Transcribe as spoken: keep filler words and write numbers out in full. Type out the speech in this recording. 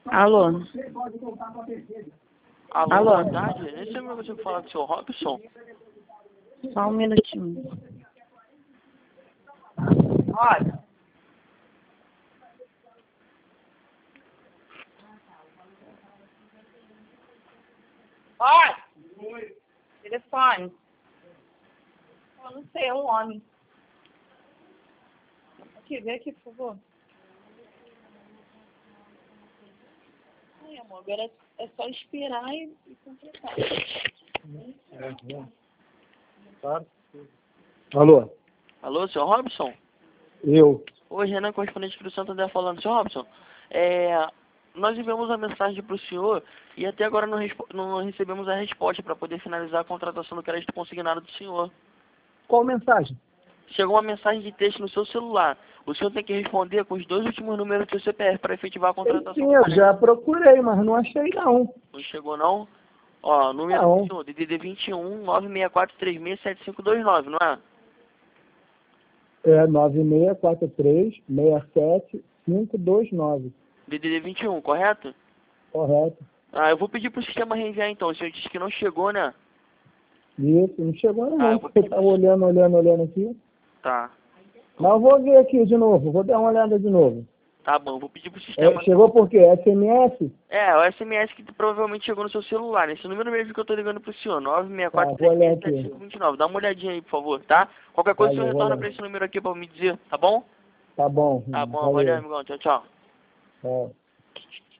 Alô? Alô, Alô? boa tarde. Esse é o meu que falar com o senhor Robson. Só um minutinho. Olha. Olha. Telefone. Eu não sei, é um homem. Aqui, vem aqui, por favor. Ai, amor, agora é só esperar e, e completar. Alô? Alô, senhor Robson? Eu. Oi, Renan, correspondente do Santander falando. Senhor Robson, é, nós enviamos a mensagem para o senhor e até agora não, respo- não recebemos a resposta para poder finalizar a contratação do crédito consignado do senhor. Qual mensagem? Chegou uma mensagem de texto no seu celular. O senhor tem que responder com os dois últimos números do seu C P F para efetivar a contratação. Sim, eu já procurei, mas não achei não. Não chegou não? Ó, número Não. do senhor, D D D vinte e um, nove seis quatro três seis, sete cinco dois nove, não é? É nove seis quatro três, seis sete cinco dois nove. D D D vinte e um, correto? Correto. Ah, eu vou pedir pro sistema reenviar então. O senhor disse que não chegou, né? Isso, não chegou Ah, não. eu vou Você pedir tá pro- olhando, olhando, olhando aqui. Tá. Mas eu vou ver aqui de novo, vou dar uma olhada de novo. Tá bom, vou pedir pro É, sistema. chegou por quê? S M S? É, o S M S que provavelmente chegou no seu celular. Esse número mesmo que eu tô ligando pro senhor, nove seis Tá, quatro vou três olhar seis, sete aqui. cinco dois nove. Dá uma olhadinha aí, por favor, tá? Qualquer coisa o senhor Valeu, retorna valeu. pra esse número aqui pra me dizer, tá bom? Tá bom. Tá bom, valeu, Valeu. amigão. Tchau, tchau. Tchau.